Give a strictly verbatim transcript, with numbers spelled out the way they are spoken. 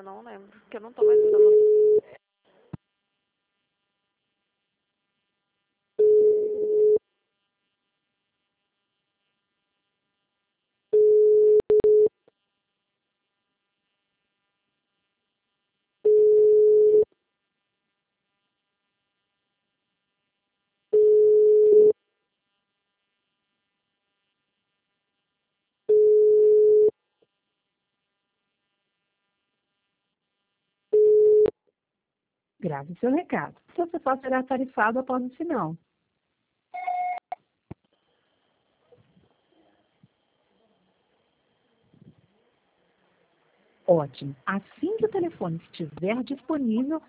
eu não lembro, porque eu não tô mais usando. Grave seu recado. Seu total será tarifado após o sinal. Ótimo. Assim que o telefone estiver disponível,